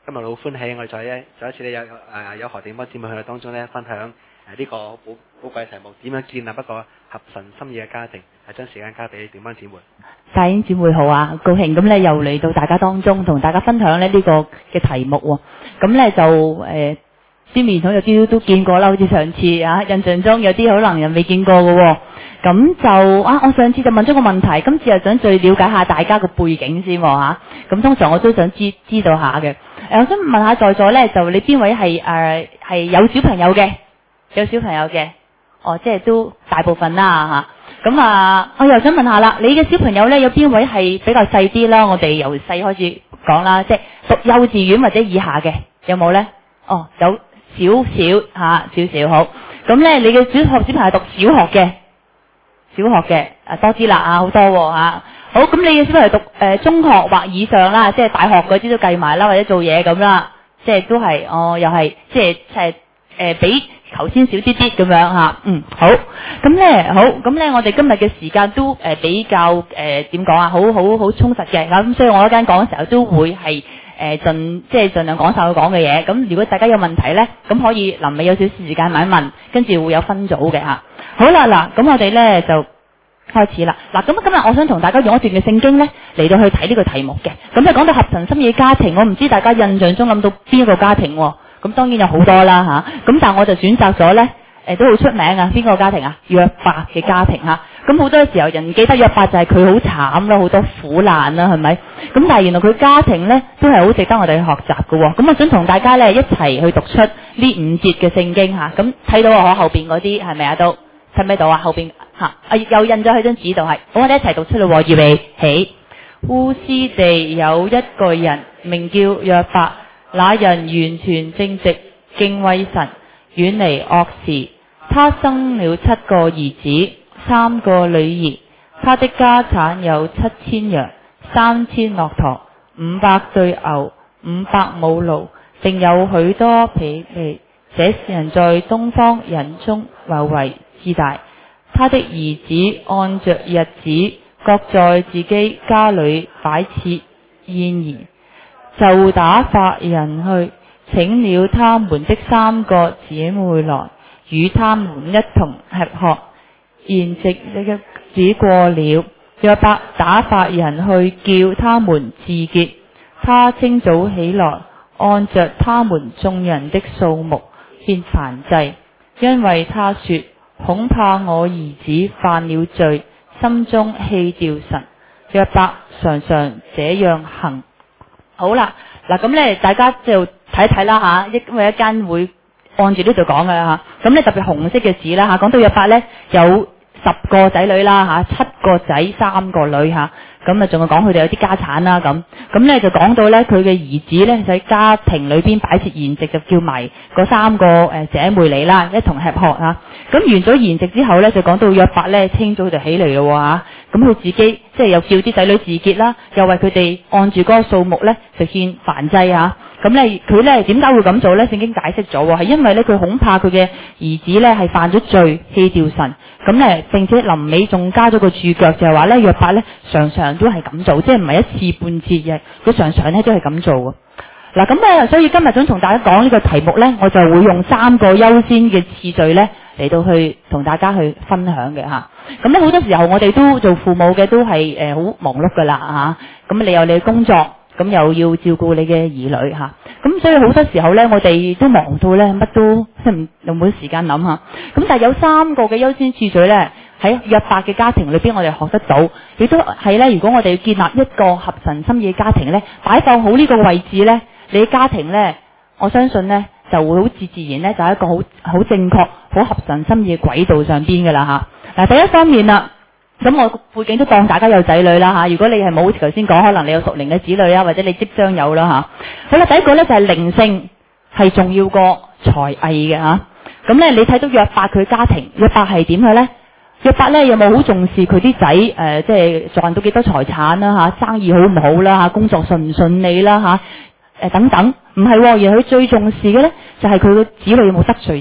今日好歡喜，我哋再一次咧有何定邦姊妹去到當中咧分享呢個寶貴嘅題目，點樣建立一個合神心意嘅家庭，將時間交俾定邦姊妹。 大英姊妹好啊，高興咁咧又嚟到大家當中，同大家分享咧呢個嘅題目喎。咁咧就啲面孔有啲都見過啦，好似上次啊，印象中有啲可能人未見過嘅喎。咁就我上次就問咗個問題，今次又想再了解下大家個背景先喎。咁通常我都想知道下嘅。我想問下在座咧，就你邊位係有小朋友嘅？有小朋友嘅？即係都大部分啦嚇。咁我又想問下啦，你嘅小朋友咧有邊位係比較細啲啦？我哋由細開始講啦，即係讀幼稚園或者以下嘅，有冇咧？有少少好。咁咧，你嘅小朋友係讀小學嘅，多啲啦好多喎嚇。好，咁你嘅小朋友讀中學或以上啦，即係大學嗰啲都計埋啦，或者做嘢咁啦，即係都係又係即係比頭先少啲啲咁樣嚇。好。咁咧，我哋今日嘅時間都比較點講啊，好充實嘅咁，所以我一間講嘅時候都會係盡量講晒我講嘅嘢。咁如果大家有問題咧，咁可以臨尾有少少時間問一問，跟住會有分組嘅嚇。好啦，嗱，咁我哋咧就開始啦。嗱，咁今日我想同大家用一段嘅聖經咧嚟到去睇呢個題目嘅。咁就講到合神心意家庭，我唔知大家印象中諗到邊一個家庭喎？咁當然有好多啦嚇。咁但係我就選擇咗咧都好出名啊！邊個家庭啊？約伯嘅家庭嚇。咁好多時候人記得約伯就係佢好慘啦，好多苦難啦，係咪？咁但係原來佢家庭咧都係好值得我哋去學習嘅喎。咁我想同大家咧一齊去讀出呢5節嘅聖經嚇。咁睇到我後邊嗰啲係咪啊？都睇唔睇到啊？後邊又印咗喺張紙度係。咁我哋一齊讀出咯喎，預備起。烏斯地有一個人名叫約伯，那人完全正直，敬畏神，遠離惡事。他生了7個兒子，3個女兒。他的家產有7000羊，3000駱駝，500對牛，500母驢，並有許多婢女。這些人在東方人中尤為至大。他的兒子按着日子，各在自己家裏擺設宴筵，就打發人去請了他們的3個姊妹來，與他們一同吃喝。筵席的日子過了，約伯打發人去叫他們自潔。他清早起來，按着他們眾人的數目獻燔祭，因為他說：恐怕我兒子犯了罪，心中棄掉神。約伯常常這樣行。好啦，嗱咁咧，大家就睇一睇啦嚇，因為一間會按住呢度講嘅啦嚇。咁咧特別紅色嘅字啦嚇，講到約伯咧有10個仔女啦嚇，7個仔3個女嚇。咁仲有講佢哋有啲家產啦咁。咁咧就講到咧佢嘅兒子咧就喺家庭裏邊擺設筵席，就叫埋嗰3個姐妹嚟啦，一同吃喝嚇。咁完咗筵席之後咧，就講到約伯咧清早就起嚟咯嚇。咁佢自己即係又叫啲仔女自潔啦，又為佢哋按住嗰個數目咧就獻燔祭嚇。咁咧佢咧點解會咁做咧？聖經解釋咗喎，係因為咧佢恐怕佢嘅兒子咧係犯咗罪，棄掉神。咁咧並且臨尾仲加咗個注腳，就係話咧約伯咧常常都係咁做，即係唔係一次半次嘅，佢常常咧都係咁做嘅。嗱咁咧，所以今日想同大家講呢個題目咧，我就會用3個優先嘅次序咧嚟到去同大家去分享嘅嚇。咁咧好多時候我哋都做父母嘅都係好忙碌噶啦嚇。咁你有你嘅工作，咁又要照顧你嘅兒女嚇。咁所以好多時候咧，我哋都忙到咧乜都即係冇時間諗嚇。咁但係有3個嘅優先次序咧，喺約伯嘅家庭裏邊，我哋學得到，亦都係咧。如果我哋要建立一個合神心意嘅家庭咧，擺放好呢個位置咧，你嘅家庭咧，我相信咧就會好自然咧，就係一個好正確、好合神心意嘅軌道上邊嘅啦嚇。嗱，第一方面啦，咁我背景都當大家有仔女啦嚇。如果你係冇，好似頭先講，可能你有屬靈嘅子女啊，或者你即將有啦嚇。好啦，第一個咧就係靈性係重要過才藝嘅嚇。咁咧，你睇到約伯佢家庭，約伯係點嘅咧？約伯咧有冇好重視佢啲仔即係賺到幾多財產啦嚇，生意好唔好啦嚇，工作順唔順利啦嚇，等等，唔係喎，而佢最重視嘅咧就係佢個子女有冇得罪神。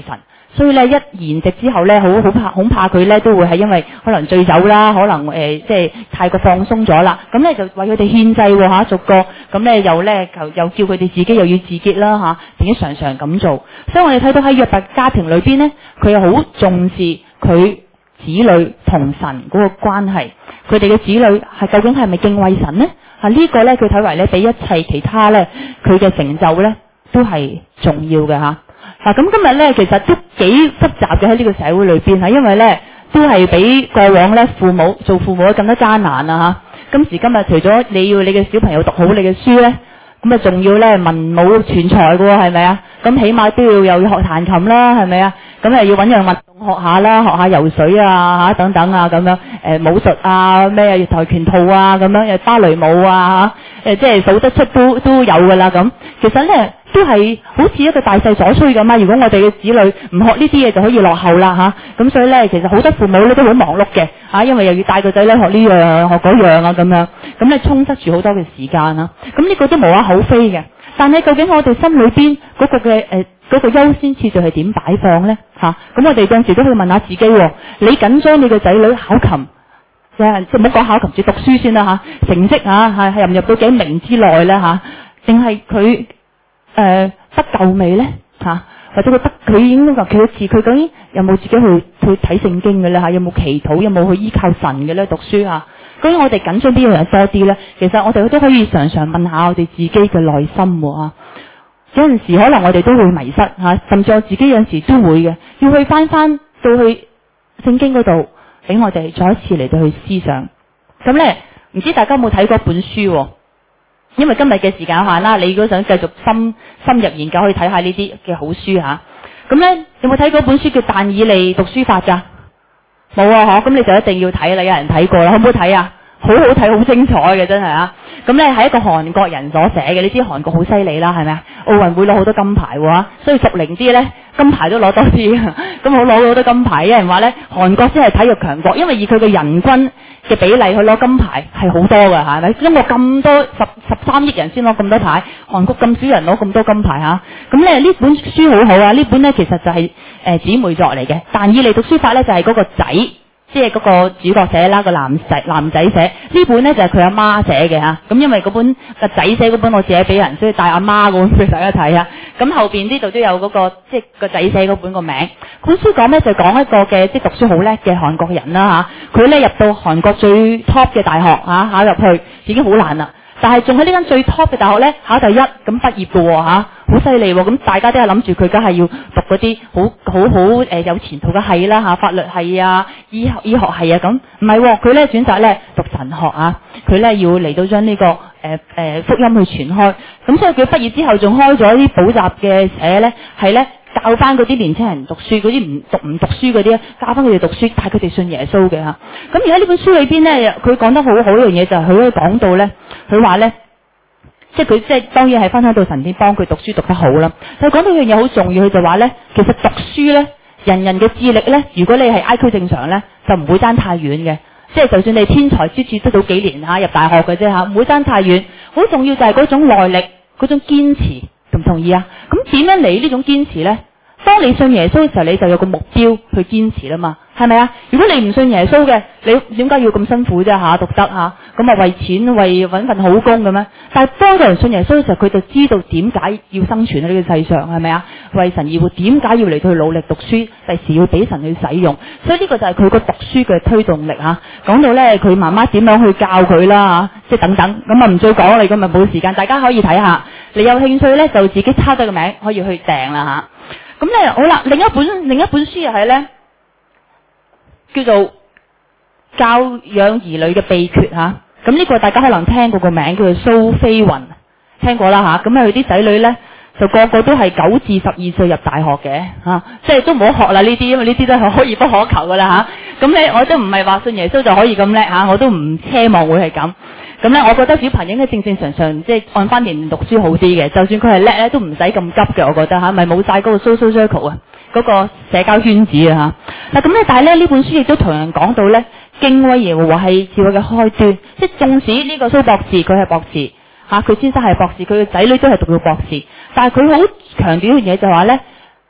所以咧一言夕之後咧，恐怕佢咧都會係因為可能醉酒啦，可能即係太過放鬆咗啦，咁咧就為佢哋獻祭喎嚇，逐個咁咧又叫佢哋自己又要自潔啦嚇，並且常常咁做。所以我哋睇到喺約伯家庭裏邊咧，佢又好重視佢子女同神嗰個關係，佢哋嘅子女係究竟係咪敬畏神呢？呢個咧佢睇為咧比一切其他咧佢嘅成就咧都係重要嘅嚇。咁今日咧其實都幾複雜嘅喺呢個社會裏邊嚇，因為咧都係比過往咧做父母更加艱難啊嚇。今時今日除咗你要你嘅小朋友讀好你嘅書咧，咁啊仲要咧文武全才嘅喎，係咪啊？咁起碼都又要學彈琴啦，係咪啊？咁又要揾樣運動學下啦，學下游水啊嚇等等啊咁樣，武術啊咩跆拳道啊咁樣，芭蕾舞啊即係數得出都有㗎啦咁。其實咧都係好似一個大勢所趨咁啊！如果我哋嘅子女唔學呢啲嘢，就可以落後啦嚇。咁所以咧，其實好多父母咧都好忙碌嘅嚇，因為又要帶個仔咧學呢樣學嗰樣啊咁樣，咁咧充塞住好多嘅時間啊。咁呢個都無可厚非嘅。但係究竟我哋心裏邊嗰個嘅嗰個優先次序係點擺放咧嚇？咁我哋有陣時都可以問下自己喎，你緊張你嘅仔女考琴，即係唔好講考琴，只讀書先啦嚇，成績係入唔入到幾名之內咧嚇？定係佢得救未咧嚇？或者佢已經話佢究竟有冇自己去睇聖經嘅咧嚇？有冇祈禱？有冇去依靠神嘅咧讀書嚇？究竟我哋緊張邊樣嘢多啲咧？其實我哋都可以常常問下我哋自己嘅內心喎。有陣時可能我哋都會迷失嚇，甚至我自己有陣時都會嘅，要去翻到去聖經嗰度，俾我哋再一次嚟到去思想。咁咧，唔知大家有冇睇過本書？因為今日嘅時間有限啦，你如果想繼續深入研究，可以睇下呢啲嘅好書嚇。咁咧，有冇睇過本書叫《但以理讀書法》㗎？冇啊，咁你就一定要睇啦。有人睇過啦，好唔好睇啊？好好睇，好精彩嘅真係啊！咁咧係一個韓國人所寫嘅，你知韓國好犀利啦，係咪啊？奧運會攞好多金牌喎，所以熟齡啲咧金牌都攞多啲，咁好攞好多金牌。有人話咧韓國先係體育強國，因為以佢嘅人均嘅比例去攞金牌係好多㗎，係咪？中國咁多13億人先攞咁多牌，韓國咁少人攞咁多金牌嚇。咁咧呢本書好好啊，呢本咧其實就係姊妹作嚟嘅，但以理讀書法咧就係嗰個仔。即係嗰個主角寫啦，個男仔寫呢本咧就係佢阿媽寫嘅嚇。咁因為嗰本個仔寫嗰本我借俾人，所以帶阿媽嗰本俾大家睇下。咁後邊呢度都有嗰個即係個仔寫嗰本個名。本書講咧就講一個嘅即係讀書好叻嘅韓國人啦嚇。佢咧入到韓國最 top 嘅大學嚇，考入去已經好難啦。但係仲喺呢間最 top 嘅大學咧考第一咁畢業嘅喎嚇，好犀利喎！咁大家都係諗住佢梗係要讀嗰啲好有前途嘅系啦嚇，法律系啊、醫學系啊咁，唔係喎，佢咧選擇咧讀神學啊，佢咧要嚟到將呢個福音去傳開，咁所以佢畢業之後仲開咗啲補習嘅社咧，係咧教翻嗰啲年輕人讀書，嗰啲唔讀書嗰啲咧，教翻佢哋讀書，帶佢哋信耶穌嘅嚇。咁而家呢本書裏邊咧，佢講得好好一樣嘢就係佢可以講到咧，佢話咧。即係佢即係當然係分享到神點幫佢讀書讀得好啦。但係講到一樣嘢好重要，佢就話咧，其實讀書咧，人嘅智力咧，如果你係 IQ 正常咧，就唔會爭太遠嘅。即係就算你天才之至得到幾年入大學嘅啫嚇，唔會爭太遠。好重要就係嗰種耐力，嗰種堅持，同唔同意啊？咁點樣嚟呢種堅持咧？當你信耶穌嘅時候，你就有個目標去堅持啦嘛，係咪啊？如果你唔信耶穌嘅，你點解要咁辛苦啫嚇？讀得嚇，咁啊為錢為揾份好工嘅咩？但係當個人信耶穌嘅時候，佢就知道點解要生存喺呢個世上，係咪啊？為神而活，點解要嚟到去努力讀書？第時要俾神去使用，所以呢個就係佢個讀書嘅推動力嚇。講到咧，佢媽媽點樣去教佢啦嚇，即係等等，咁啊唔再講啦，咁啊冇時間，大家可以睇下。你有興趣咧，就自己抄低個名，可以去訂啦嚇。咁咧好啦，另一本書又係咧，叫做教養兒女嘅秘訣嚇。咁呢個大家可能聽過個名，叫做蘇飛雲，聽過啦嚇。咁佢啲仔女咧就個個都係9至12歲入大學嘅嚇，即係都唔好學啦呢啲，因為呢啲都係可遇不可求噶啦嚇。咁咧我都唔係話信耶穌就可以咁叻嚇，我都唔奢望會係咁。咁咧，我覺得小朋友應該正常即係按翻年讀書好啲嘅，就算佢係叻咧，都唔使咁急嘅。我覺得嚇，咪冇晒嗰個 social circle 啊，嗰個社交圈子啊嚇。嗱咁咧，但係咧呢本書亦都同樣講到咧，敬畏耶和華係智慧嘅開端。即係縱使呢個蘇博士佢係博士嚇，佢先生係博士，佢嘅仔女都係讀到博士，但係佢好強調一樣嘢就話咧，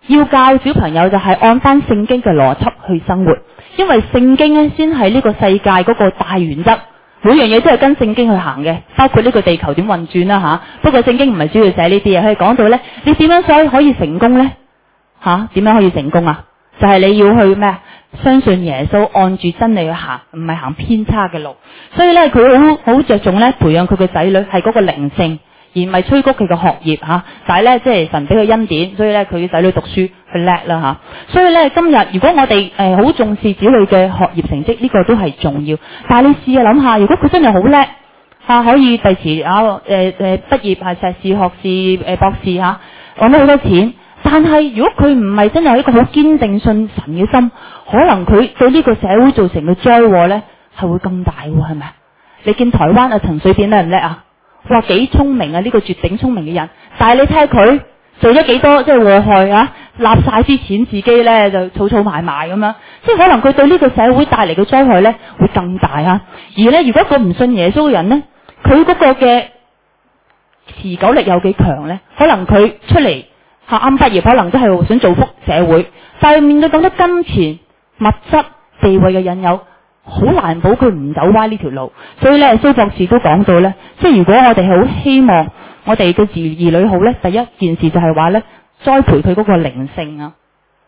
要教小朋友就係按翻聖經嘅邏輯去生活，因為聖經咧先係呢個世界嗰個大原則，每樣嘢都係跟聖經去行嘅，包括呢個地球點運轉啦吓。不過聖經唔係主要寫呢啲嘢，佢係講到咧，你點樣所以可以成功咧吓？點樣可以成功啊？就係你要去咩？相信耶穌，按住真理去行，唔係行偏差嘅路。所以咧，佢好着重咧培養佢嘅仔女係嗰個靈性，而唔係催谷佢嘅學業吓。但係咧，即係神俾佢恩典，所以咧佢嘅仔女讀書去叻啦吓。所以咧，今日如果我哋好重視子女嘅學業成績，呢個都係重要。但係你試下諗下，如果佢真係好叻吓，可以第時畢業係碩士、學士、博士吓，揾到好多錢。但係如果佢唔係真係有一個好堅定信神嘅心，可能佢對呢個社會造成嘅災禍咧係會更大喎，係咪？你見台灣啊陳水扁叻唔叻啊？哇幾聰明啊！呢個絕頂聰明嘅人，但係你睇下佢做咗幾多即係禍害啊！立晒啲錢自己咧就儲埋咁樣，即係可能佢對呢個社會帶嚟嘅災害咧會更大啊！而咧如果個唔信耶穌嘅人咧，佢嗰個嘅持久力有幾強咧？可能佢出嚟啱畢業，可能都係想造福社會，但係面對咁多金錢、物質、地位嘅引誘，好難保佢唔走歪呢條路。所以咧，蘇博士都講到咧，即係如果我哋係好希望我哋嘅兒女好咧，第一件事就係話咧，栽培佢嗰個靈性啊。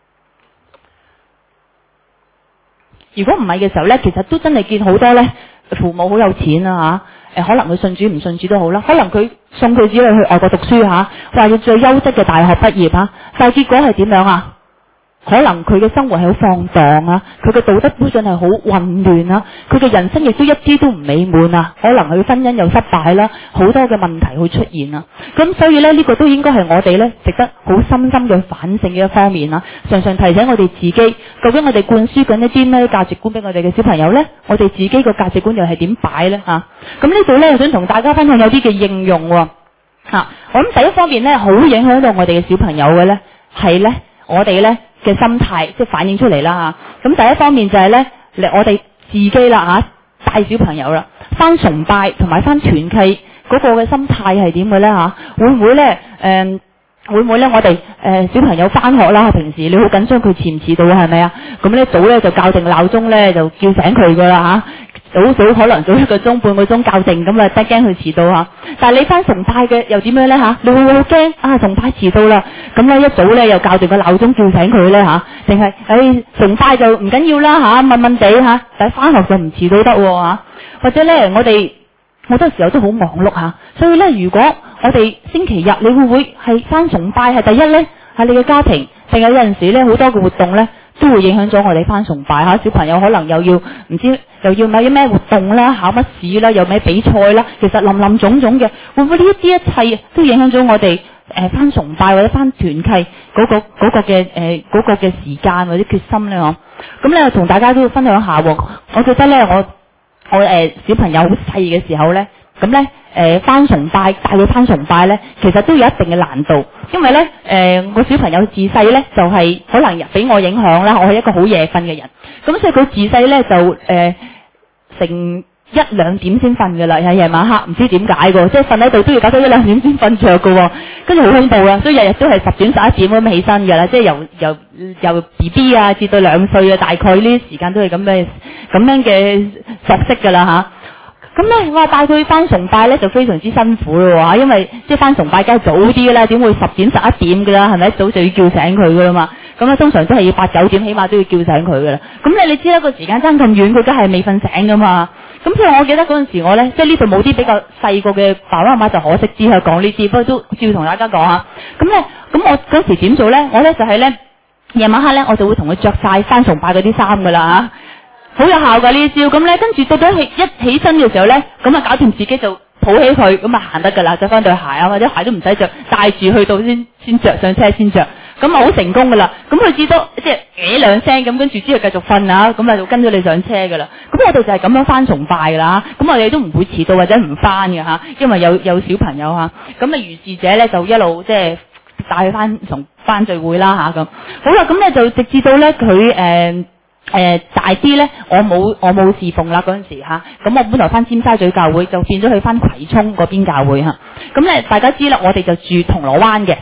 如果唔係嘅時候咧，其實都真係見好多咧，父母好有錢啊吓，可能佢信主唔信主都好啦，可能佢送佢子女去外國讀書吓，話要最優質嘅大學畢業吓，但係結果係點樣啊？可能佢嘅生活係好放蕩啊，佢嘅道德標準係好混亂啊，佢嘅人生亦都一啲都唔美滿啊，可能佢婚姻又失敗啦，好多嘅問題會出現啊。咁所以咧，呢個都應該係我哋咧值得好深深嘅反省嘅一方面啊，常常提醒我哋自己，究竟我哋灌輸緊一啲咩價值觀俾我哋嘅小朋友咧？我哋自己個價值觀又係點擺咧吓？咁呢度咧，我想同大家分享有啲嘅應用吓。我諗第一方面咧，好影響到我哋嘅小朋友嘅咧，係咧我哋咧嘅心態，即係反映出嚟啦吓。咁第一方面就係咧，我哋自己啦吓，帶小朋友啦，翻崇拜同埋翻團契嗰個嘅心態係點嘅咧吓？會唔會咧會唔會咧？我哋小朋友翻學啦，平時你好緊張佢遲唔遲到係咪啊？咁咧早咧就校定鬧鐘咧，就叫醒佢噶啦吓，早可能早1個鐘半個鐘校定咁啊，得驚佢遲到吓。但係你翻崇拜嘅又點樣咧吓？你會唔會好驚啊？崇拜遲到啦，咁咧一早咧又校定個鬧鐘叫醒佢咧吓？定係崇拜就唔緊要啦吓，悶悶地吓，但係翻學就唔遲到得吓。或者咧我哋好多時候都好忙碌吓，所以咧如果我哋星期日你會唔會係翻崇拜係第一咧？係你嘅家庭，定係有陣時咧好多嘅活動咧都會影響咗我哋翻崇拜吓。小朋友可能又要唔知又要買啲咩活動啦，考乜試啦，又咩比賽啦，其實林林總總嘅，會唔會呢一啲一切都影響咗我哋翻崇拜或者翻團契嗰個嘅時間或者決心咧？嗬，咁咧同大家都分享下喎。我覺得咧我小朋友好細嘅時候咧，咁咧翻崇拜帶佢翻崇拜咧，其實都有一定嘅難度，因為咧我小朋友自細咧就係可能俾我影響啦，我係一個好夜瞓嘅人，咁所以佢自細咧就成1-2點先瞓噶啦，喺夜晚黑唔知點解噶，即係瞓喺度都要搞到1-2點先瞓着噶，跟住好恐怖啦，所以日日都係10點11點咁起身噶啦，即係由 BB 啊至到2歲啊，大概呢啲時間都係咁樣嘅作息噶啦吓。咁咧，話帶佢翻崇拜咧就非常之辛苦咯吓，因為即係翻崇拜梗係早啲啦，點會10點11點噶啦，係咪？早就要叫醒佢噶啦嘛。咁啊，通常都係要8-9點，起碼都要叫醒佢噶啦。咁你知啦，個時間爭咁遠，佢梗係未瞓醒噶嘛。咁所以我記得嗰陣時我咧，即係呢度冇啲比較細個嘅爸爸媽媽就可惜啲去講呢啲，不過都照同大家講下。咁我嗰時點做咧？我咧就係咧夜晚黑咧，我就會同佢着晒翻崇拜嗰啲衫噶啦吓，好有效噶呢招。咁咧跟住到咗一起身嘅時候咧，咁啊搞掂自己就抱起佢，咁啊行得噶啦，着翻對鞋啊，或者鞋都唔使着，帶住去到先着上車先着。咁啊好成功噶啦，咁佢至多即係2聲咁，跟住之後繼續瞓啊，咁啊就跟咗你上車噶啦。咁我哋就係咁樣翻崇拜噶啦，咁我哋都唔會遲到或者唔翻嘅吓，因為有小朋友吓。咁啊如是者咧就一路即係帶佢翻聚會啦吓咁。好啦，咁咧就直至到咧佢大啲咧，我冇侍奉啦嗰陣時吓，咁我本來翻尖沙咀教會，就變咗去翻葵涌嗰邊教會吓。咁咧大家知啦，我哋就住銅鑼灣嘅。咁銅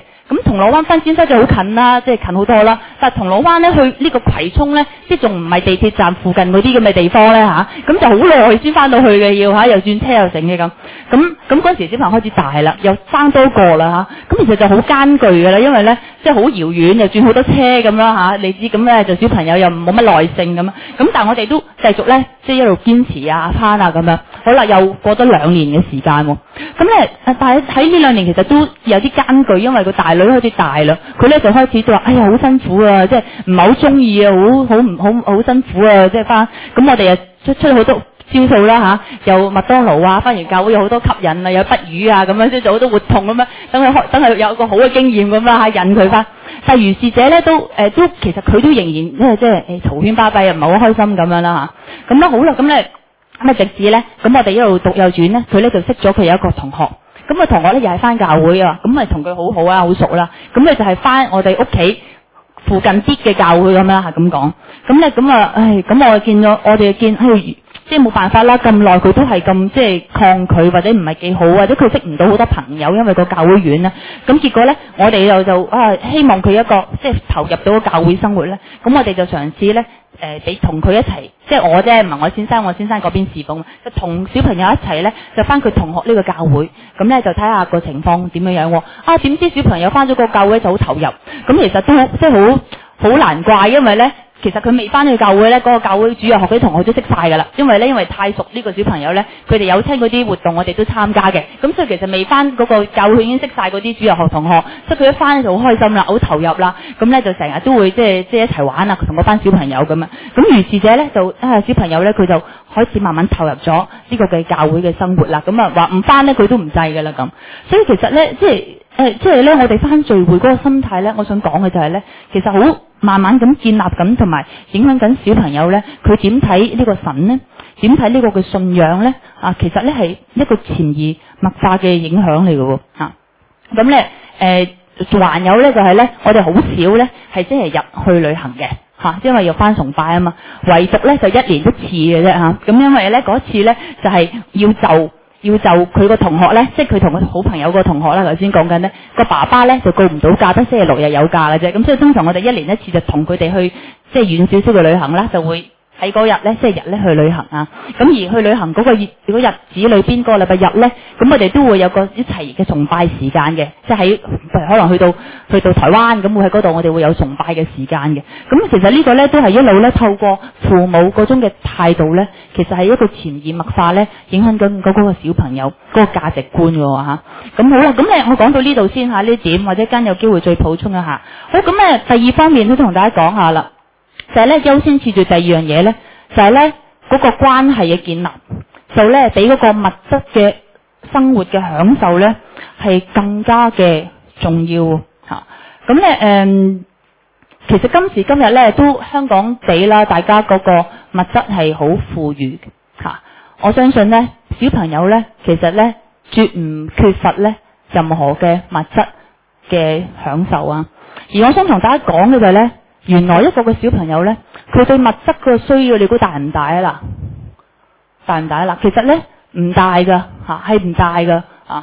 銅鑼灣分尖沙咀好近啦，即係近好多啦。但係銅鑼灣咧去呢個葵涌咧，即係仲唔係地鐵站附近嗰啲咁嘅地方咧嚇，咁就好耐先翻到去嘅要嚇，又轉車又整嘅咁。咁嗰時小朋友開始大啦，又生多個啦嚇，咁其實就好艱巨嘅啦，因為咧即係好遙遠，又轉好多車咁啦嚇，你知咁咧就小朋友又冇乜耐性咁，咁但係我哋都繼續咧即係一路堅持啊翻啊咁樣。好啦，又過咗2年嘅時間喎，咁咧但係喺呢2年其實都有啲艱巨，因為個大女開始大啦，佢咧就開始就話：哎呀好辛苦啊，即係唔係好中意啊，好辛苦啊，即係翻。咁我哋又出好多招數啦嚇，有麥當勞啊，翻完教會有好多吸引啊，有筆魚啊咁樣，即係做好多活動咁樣，等佢有個好嘅經驗咁啦嚇，引佢翻。但係如是者咧都其實佢都仍然即係嘈喧巴閉啊，唔係好開心咁樣啦嚇。咁咧好啦，咁咧直至咧，咁我哋一路讀幼稚園咧，佢咧就識咗佢有一個同學。咁個同學咧又係翻教會啊，咁咪同佢好好啊，好熟啦。咁佢就係翻我哋屋企附近啲嘅教會咁啦，係咁講。咁咧咁啊，咁我哋見即係冇辦法啦，咁耐佢都係咁即係抗拒或者唔係幾好，或者佢識唔到好多朋友，因為個教會遠咧。咁結果咧，我哋就希望佢一個即係投入到個教會生活咧。咁我哋就嘗試咧俾同佢一齊，即係我啫，唔係我先生嗰邊侍奉，就同小朋友一齊咧，就翻佢同學呢個教會。咁咧就睇下個情況點樣樣喎。點知小朋友翻咗個教會就好投入，咁其實都即係好難怪，因為咧。其實佢未翻去教會咧，嗰個教會主日學嗰啲同學都識晒㗎啦。因為太熟呢個小朋友咧，佢哋有親嗰啲活動，我哋都參加嘅。咁所以其實未翻嗰個教會已經識晒嗰啲主日學同學，所以佢一翻就好開心啦，好投入啦。咁咧就成日都會即係一齊玩啊，同嗰班小朋友咁樣。咁如是者咧就小朋友咧佢就開始慢慢投入咗呢個嘅教會嘅生活啦。咁啊話唔翻咧佢都唔制㗎啦咁。所以其實咧即係咧，我哋翻聚會嗰個心態咧，我想講嘅就係咧，其實好慢慢咁建立緊，同埋影響緊小朋友咧，佢點睇呢個神咧，點睇呢個嘅信仰咧？其實咧係一個潛移默化嘅影響嚟嘅喎嚇。咁咧還有咧就係咧，我哋好少咧係即係入去旅行嘅嚇，因為要翻崇拜啊嘛。唯獨咧就1年1次嘅啫嚇。咁因為咧嗰次咧就係要就佢個同學咧，即係佢同佢好朋友個同學啦，頭先講緊咧個爸爸咧就告唔到假，得星期6日有假嘅啫。咁所以通常我哋1年1次就同佢哋去即係遠少少嘅旅行啦，就會喺嗰日咧星期日咧去旅行啊。咁而去旅行嗰個日子裏邊嗰個禮拜日咧，咁我哋都會有個一齊嘅崇拜時間嘅，即係喺可能去到台灣咁會喺嗰度我哋會有崇拜嘅時間嘅。咁其實呢個咧都係一路咧透過父母嗰種嘅態度咧，其實係一個潛移默化咧影響緊嗰個小朋友嗰個價值觀嘅嚇。咁好啦，咁咧我講到呢度先嚇呢點，或者間有機會再補充一下。好，咁咧第二方面都同大家講下啦。就係咧優先次序第二樣嘢咧，就係咧嗰個關係嘅建立，就咧比嗰個物質嘅生活嘅享受咧係更加嘅重要嚇。咁咧其實今時今日咧都香港地啦，大家嗰個物質係好富裕嚇。我相信咧小朋友咧其實咧絕唔缺乏咧任何嘅物質嘅享受啊。而我想同大家講嘅就係咧。原來一個嘅小朋友咧，佢對物質嗰個需要，你估大唔大啊？嗱，大唔大啊？嗱，其實咧唔大噶嚇，係唔大噶嚇。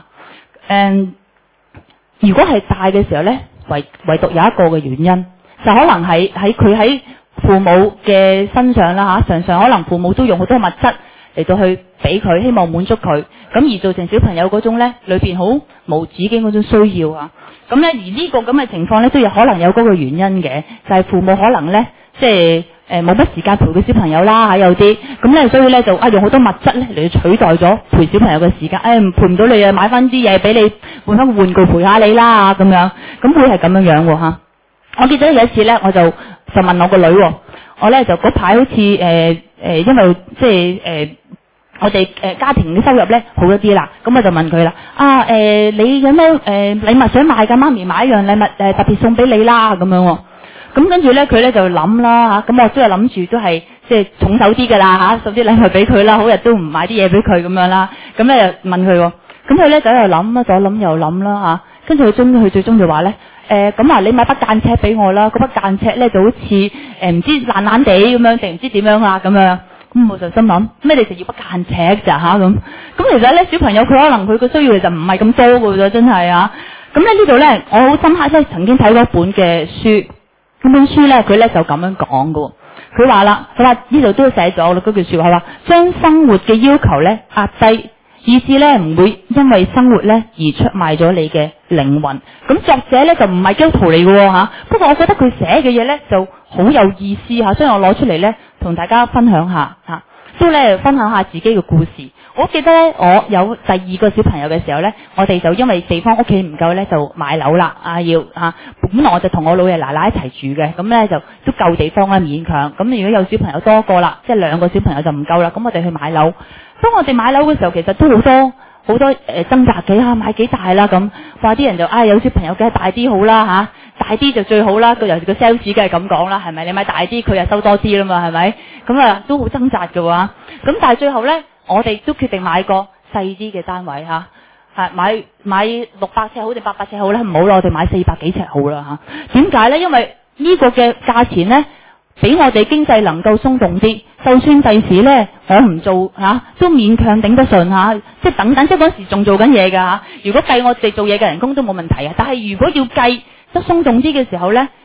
如果係大嘅時候咧，唯獨有一個嘅原因，就可能係喺佢喺父母嘅身上啦嚇。常常可能父母都用好多物質嚟到去俾佢，希望滿足佢，咁而造成小朋友嗰種咧裏邊好無止境嗰種需要啊。咁咧，而呢個咁嘅情況咧，都有可能有嗰個原因嘅，就係父母可能咧，即係冇乜時間陪佢小朋友啦嚇，有啲咁咧，所以咧就用好多物質咧嚟取代咗陪小朋友嘅時間，陪唔到你啊，買翻啲嘢俾你換翻個玩具陪下你啦咁樣，咁會係咁樣樣喎嚇。我記得有一次咧，我就問我個女喎，我咧就嗰排好似因為即係我哋家庭嘅收入咧好一啲啦，咁我就問佢啦，你有咩禮物想買㗎？媽咪買一樣禮物特別送俾你啦咁樣喎。咁跟住咧佢咧就諗啦嚇，咁我都係諗住都係即係重手啲㗎啦嚇，送啲禮物俾佢啦，好日都唔買啲嘢俾佢咁樣啦。咁咧就問佢喎，咁佢咧就喺度諗啦，左諗右諗啦嚇，跟住佢最終就話咧咁你買筆間尺俾我啦，嗰筆間尺咧就好似唔知爛爛地咁樣定唔知點樣啦咁樣。咁我就心諗咩？你就要筆間尺咋嚇咁？咁其實咧小朋友佢可能佢個需要就唔係咁多㗎啫，真係啊！咁咁咧呢度咧，我好深刻咧，曾經睇過一本嘅書，咁本書咧佢咧就咁樣講㗎。佢話啦，佢話呢度都寫咗啦，嗰句說話話，將生活嘅要求咧壓低，以致咧唔會因為生活咧而出賣咗你嘅靈魂。咁作者咧就唔係基督徒嚟嘅吓，不過我覺得佢寫嘅嘢咧就好有意思吓，所以我攞出嚟咧同大家分享下吓，都咧分享下自己嘅故事。我記得咧，我有第二個小朋友嘅時候咧，我哋就因為地方屋企唔夠咧，就買樓啦。本來我就同我老爺奶奶一齊住嘅，咁咧就都夠地方啦，勉強。咁如果有小朋友多個啦，即係2個小朋友就唔夠啦，咁我哋去買樓。當我哋買樓嘅時候，其實都好多掙扎嘅買幾大啦咁。話啲人就有小朋友梗係大啲好啦大啲就最好啦。尤其個 sales 梗係咁講啦，係咪？你買大啲，佢又收多啲啦嘛，係咪？咁都好掙扎嘅喎。咁但係最後咧，我哋都決定買個細啲嘅單位買600尺好定800尺好咧？唔好啦，我哋買400幾尺好啦點解咧？因為呢個嘅價錢咧，俾我哋經濟能夠鬆動啲，就算第時咧我唔做都勉強頂得順即係等等，即係嗰時仲做緊嘢㗎如果計我哋做嘢嘅人工都冇問題但係如果要計得鬆動啲嘅時候咧，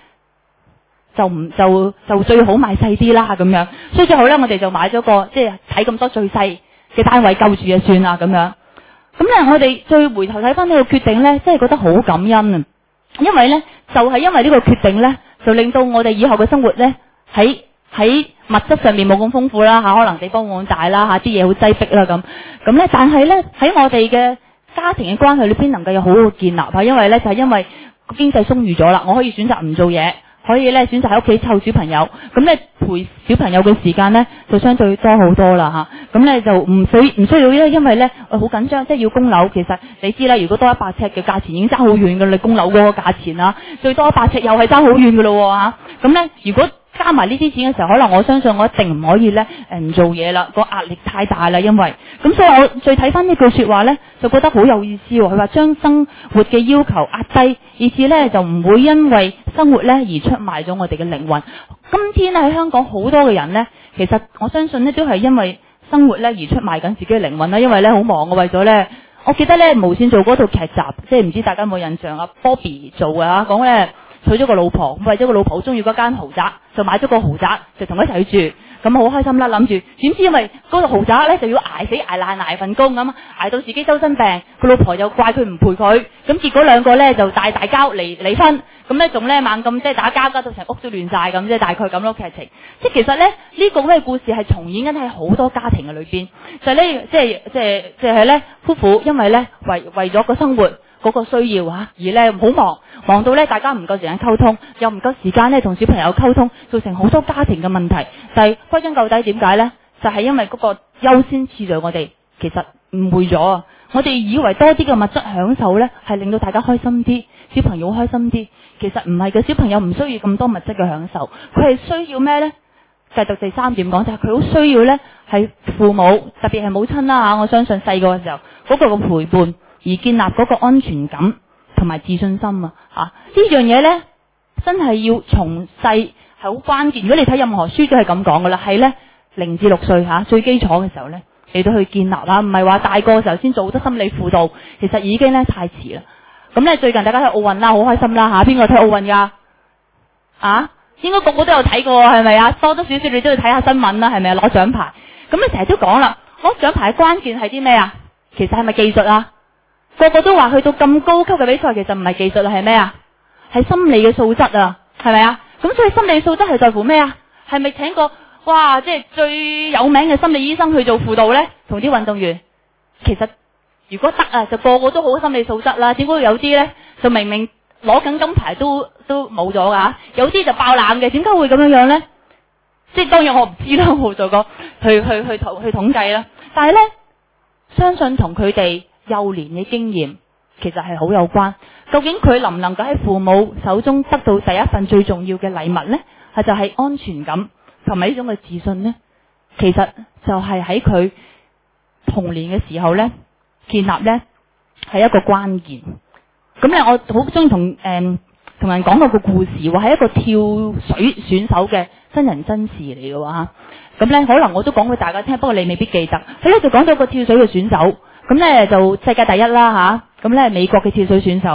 就最好買細啲啦咁樣。所以最後咧，我哋就買咗個即係睇咁多最細嘅單位夠住就算啦咁樣。咁咧，我哋再回頭睇翻呢個決定咧，真係覺得好感恩啊！因為咧，就係因為呢個決定咧，就令到我哋以後嘅生活咧，喺物質上面冇咁豐富啦可能地方冇咁大啦啲嘢好擠迫啦咁咧，但係咧喺我哋嘅家庭嘅關係裏邊能夠有好好嘅建立因為咧就係因為經濟鬆裕咗啦，我可以選擇唔做嘢。可以咧選擇喺屋企湊小朋友，咁咧陪小朋友嘅時間咧就相對多好多啦咁咧就唔需要咧，因為咧好緊張，即係要供樓。其實你知啦，如果多100尺嘅價錢已經爭好遠㗎啦，你供樓嗰個價錢最多100尺又係爭好遠㗎咯咁咧如果加埋呢啲錢嘅時候，可能我相信我一定唔可以咧唔做嘢啦，個壓力太大啦，因為咁所以我再睇翻呢句說話咧，就覺得好有意思。佢話將生活嘅要求壓低，以至咧就唔會因為生活咧而出賣咗我哋嘅靈魂。今天咧喺香港好多嘅人咧，其實我相信咧都係因為生活咧而出賣緊自己嘅靈魂啦，因為咧好忙為咗咧，我記得咧無線做嗰套劇集，即係唔知大家有冇印象Bobby 做嘅講咧。娶咗個老婆，為咗個老婆好中意嗰間豪宅，就買咗個豪宅，就同佢一齊去住，咁好開心啦。諗住點知因為嗰個豪宅咧就要捱死捱爛捱份工咁，捱到自己周身病，個老婆又怪佢唔陪佢，咁結果2個咧就大交離婚，咁咧仲咧猛咁即係打交到成屋都亂晒咁，即係大概咁咯劇情。即係其實咧呢個咩故事係重演緊喺好多家庭嘅裏邊，就係呢即係咧夫婦因為咧為咗個生活嗰個需要而咧好忙到咧大家唔夠時間溝通，又唔夠時間咧同小朋友溝通，造成好多家庭嘅問題。就係歸根究底點解咧？就係因為嗰個優先次序我哋其實誤會咗啊！我哋以為多啲嘅物質享受咧係令到大家開心啲，小朋友開心啲，其實唔係嘅。小朋友唔需要咁多物質嘅享受，佢係需要咩咧？繼續第3點講就係佢好需要咧係父母，特別係母親啦我相信細個嘅時候嗰個嘅陪伴，而建立嗰個安全感同埋自信心呢樣嘢咧，真係要從細係好關鍵。如果你睇任何書都係咁講噶啦，係咧0至6歲最基礎嘅時候咧，你都去建立唔係話大個嘅時候先做好多心理輔導，其實已經咧太遲啦。咁咧最近大家睇奧運啦，好開心啦邊個睇奧運噶應該個個都有睇過係咪多多少少你都要睇下新聞啦，係咪攞獎牌？咁你成日都講啦，攞獎牌嘅關鍵係啲咩其實係咪技術個個都話去到咁高級嘅比賽，其實唔係技術係咩係心理嘅素質係咪咁所以心理素質係在乎咩係咪請個即係最有名嘅心理醫生去做輔導呢？同啲運動員，其實如果得就個個都好心理素質啦。點解有啲呢？就明明攞緊金牌都冇咗噶，有啲就爆冷嘅，點解會咁樣呢？即係當然我唔知啦，我冇做過去統計啦。但係呢，相信同佢哋幼年嘅經驗其實係好有關。究竟佢能唔能夠喺父母手中得到第一份最重要嘅禮物呢？就係安全感同埋呢種嘅自信呢？其實就係喺佢童年嘅時候呢，建立呢係一個關鍵。咁咧，我好中意同人講過個故事，話係一個跳水選手嘅真人真事嚟嘅喎。咁咧，可能我都講俾大家聽，不過你未必記得。佢咧就講咗個跳水嘅選手，咁咧就世界第一啦咁咧美國嘅跳水選手，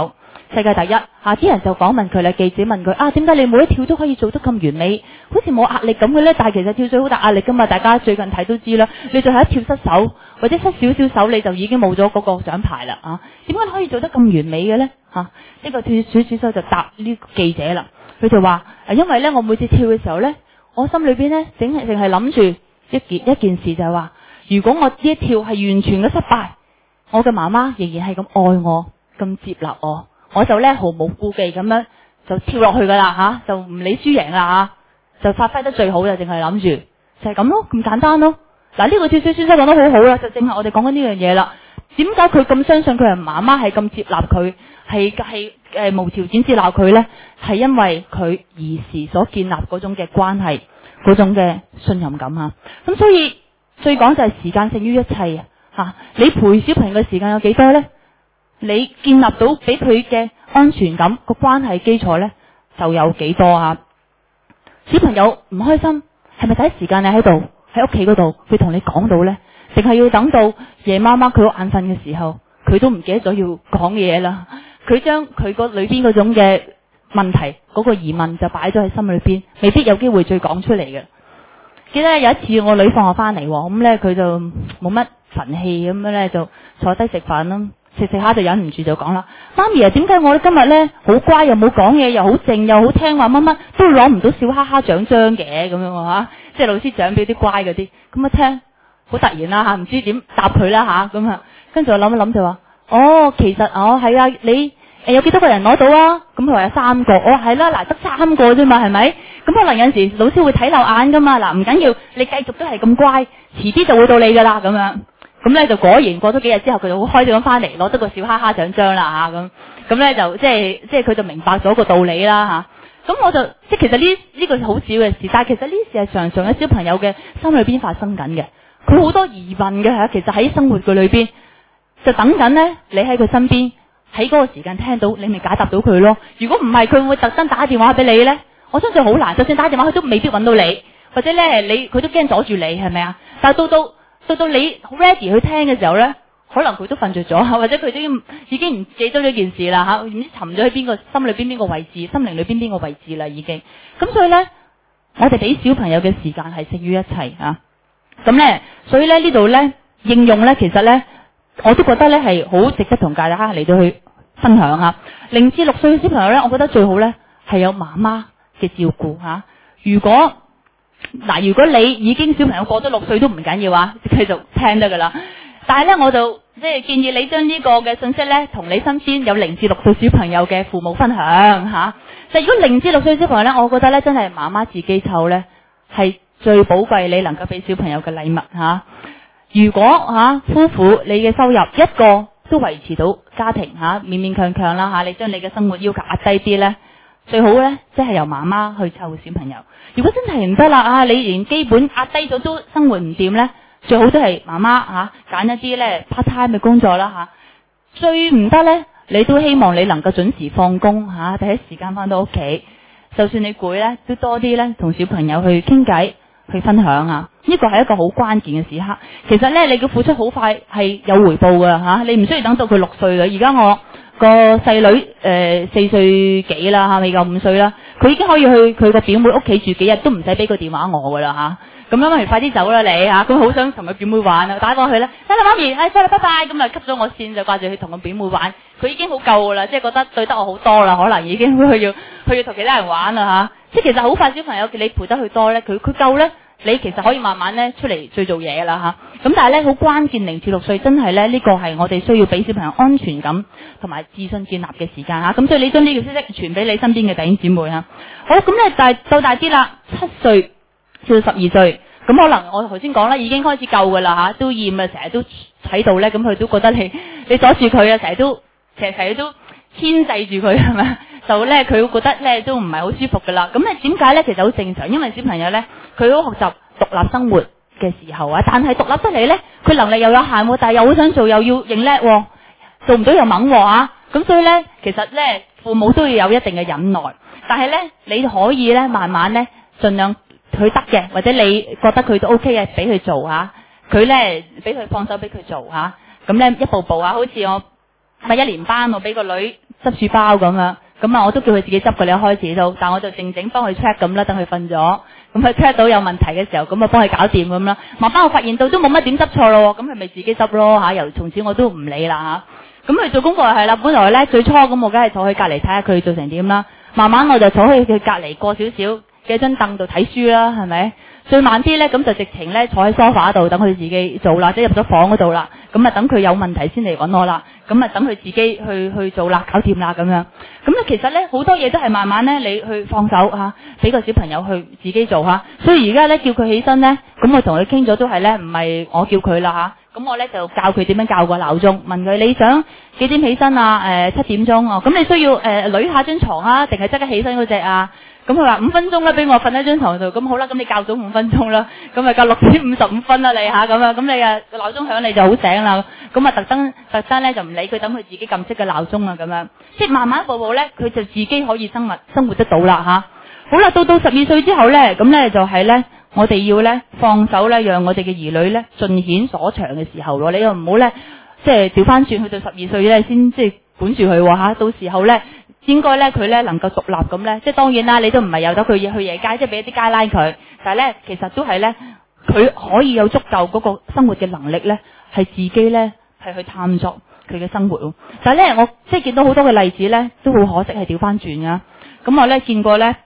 世界第一啲人就訪問佢啦，記者問佢點解你每一跳都可以做得咁完美，好似冇壓力咁嘅咧？但係其實跳水好大壓力噶嘛，大家最近睇都知啦。你最後一跳失手或者失少少手，你就已經冇咗嗰個獎牌啦點解可以做得咁完美嘅咧？呢個跳水選手就答呢個記者啦，佢就話因為咧我每次跳嘅時候咧，我心裏邊咧淨係諗住一件事，就係話如果我呢一跳係完全嘅失敗，我嘅媽媽仍然係咁愛我，咁接納我就咧毫無顧忌咁樣就跳落去噶啦就唔理輸贏啦就發揮得最好就淨係諗住就係咁咯，咁簡單咯。嗱，呢個跳水選手講得好好啦，就正係我哋講緊呢樣嘢啦。點解佢咁相信佢係媽媽係咁接納佢，係無條件接納佢咧？係因為佢兒時所建立嗰種嘅關係，嗰種嘅信任感咁所以最講就係時間勝於一切你陪小朋友嘅時間有幾多咧？你建立到俾佢嘅安全感個關係基礎咧就有幾多小朋友唔開心係咪第一時間你喺度喺屋企嗰度佢同你講到咧？定係要等到夜媽媽佢好眼瞓嘅時候，佢都唔記得咗要講嘢啦。佢將佢個裏邊嗰種嘅問題嗰個疑問就擺咗喺心裏邊，未必有機會再講出嚟嘅。記得有一次我女放學翻嚟，咁咧佢就冇乜神氣咁樣咧，就坐低食飯啦，食下就忍唔住就講啦：媽咪點解我今日咧好乖，又冇講嘢，又好靜，又好聽話，乜乜都攞唔到笑哈哈獎章嘅咁樣即係老師獎俾啲乖嗰啲。咁一聽好突然啦唔知點答佢啦咁跟住我諗一諗就話：其實係啊，你有幾多個人攞到啊？咁佢話有3個。我話係啦，嗱得3個啫嘛，係咪？咁可能有陣時老師會睇漏眼噶嘛。嗱，唔緊要，你繼續都係咁乖，遲啲就會到你噶啦咁樣。咁咧就果然過咗幾日之後，佢就好開心咁翻嚟，攞得個笑哈哈獎章啦咁咧就即係佢就明白咗個道理啦咁我就即係其實呢個好少嘅事，但係其實呢事係常常喺小朋友嘅心裏邊發生緊嘅。佢好多疑問嘅其實喺生活嘅裏邊就等緊咧，你喺佢身邊喺嗰個時間聽到，你咪解答到佢咯。如果唔係，佢會特登打電話俾你咧。我相信好難，就算打電話佢都未必揾到你，或者咧佢都驚阻住你，係咪啊？但係到你好 ready 去聽嘅時候咧，可能佢都瞓着咗，或者佢都已經唔記得咗件事啦唔知沉咗喺邊個心裏邊邊個位置，心靈裏邊邊個位置啦已經。咁所以咧，我哋俾小朋友嘅時間係勝於一切咁咧，所以咧呢度咧應用咧，其實咧我都覺得咧係好值得同大家嚟到去分享0至6歲嘅小朋友咧，我覺得最好咧係有媽媽嘅照顧如果你已經小朋友過咗6歲都唔緊要繼續聽得噶啦。但係咧我就即係建議你將呢個嘅信息咧同你身邊有0至6歲小朋友嘅父母分享就如果0至6歲小朋友咧，我覺得咧真係媽媽自己湊咧係最寶貴，你能夠俾小朋友嘅禮物如果夫婦你嘅收入一個都維持到家庭勉勉強強啦你將你嘅生活要求壓低啲咧，最好咧即係由媽媽去湊小朋友。如果真係唔得啦你連基本壓低咗都生活唔掂咧，最好都係媽媽揀一啲咧 part time 嘅工作啦最唔得咧，你都希望你能夠準時放工第一時間翻到屋企，就算你攰咧，都多啲咧同小朋友去傾偈去分享呢個係一個好關鍵嘅時刻。其實咧你嘅付出好快係有回報噶你唔需要等到佢6歲嘅。而家我個細女4歲幾啦未夠5歲啦，佢已經可以去佢個表妹屋企住幾日，都唔使俾個電話我噶啦咁樣咪快啲走啦你咁好想同佢表妹玩打過去咧，得啦媽咪，得啦拜拜，咁啊 cut 咗我線就掛住去同個表妹玩。佢已經好夠噶啦，即係覺得對得我好多啦，可能已經佢要同其他人玩啦即係其實好快小朋友你陪得佢多咧，佢夠咧，你其實可以慢慢咧出嚟再做嘢啦咁但係咧好關鍵0至6歲真係咧呢個係我哋需要俾小朋友安全感同埋自信建立嘅時間咁所以你將呢個消息傳俾你身邊嘅弟兄姊妹好咁咧到大啲啦，7歲至到12歲，咁可能我頭先講啦，已經開始夠噶啦都厭啦，成日都喺度咧，咁佢都覺得你阻住佢啊，成日都牽制住佢係咪？就咧佢會覺得咧都唔係好舒服噶啦。咁咧點解咧？其實好正常，因為小朋友咧佢好學習獨立生活嘅時候但係獨立得嚟咧，佢能力又有限但係又好想做，又要認叻做唔到又猛咁所以咧其實咧父母都要有一定嘅忍耐，但係咧你可以咧慢慢咧盡量佢得嘅，或者你覺得佢都 OK 嘅，俾佢做佢咧俾佢放手俾佢做咁咧一步步好似我1年班我俾個女執書包咁樣。咁啊，我都叫佢自己執嘅，你一開始都，但我就靜靜幫佢 check 咁啦，等佢瞓咗，咁佢 check 到有問題嘅時候，咁啊幫佢搞掂咁啦。慢慢我發現到都冇乜點執錯咯，咁佢咪自己執咯嚇。由從此我都唔理啦嚇。咁佢做功課係啦，本來咧最初咁我梗係坐喺隔離睇下佢做成點啦。慢慢我就坐喺佢隔離過少少嘅張凳度睇書啦，係咪？最慢啲咧，咁就直情咧坐喺梳化度等佢自己做啦，即係入咗房嗰度啦。咁啊等佢有問題先嚟揾我啦。咁啊等佢自己去做啦，搞掂啦咁樣。咁咧其實咧好多嘢都係慢慢咧你去放手嚇，俾個小朋友去自己做嚇。所以而家咧叫佢起身咧，咁我同佢傾咗都係咧，唔係我叫佢啦嚇。咁我咧就教佢點樣校個鬧鐘，問佢你想幾點起身啊？7點鐘哦。咁你需要捋下張床啊，定係即刻起身嗰隻啊？咁佢話5分鐘啦，俾我瞓喺張床度。咁好啦，咁你校早5分鐘啦。咁啊校6點55分啦你嚇咁樣。咁你啊個鬧鐘響你就好醒啦。咁啊特登咧就唔理佢，等佢自己撳熄個鬧鐘啊咁樣。即係慢慢一步步咧，佢就自己可以生活得到啦嚇。好啦，到12歲之後咧，咁咧就係咧，我哋要咧放手咧，讓我哋嘅兒女咧盡顯所長嘅時候咯。你又唔好咧，即係調翻轉去到12歲咧先即係管住佢嚇。到時候咧。應該咧，佢咧能夠獨立咁咧，即係當然啦，你都唔係由得佢去夜街，即係俾一啲街拉佢。但係咧，其實都係咧，佢可以有足夠嗰個生活嘅能力咧，係自己咧係去探索佢嘅生活。但係咧，我即係見到好多嘅例子咧，都好可惜係調翻轉噶。咁我咧見過咧，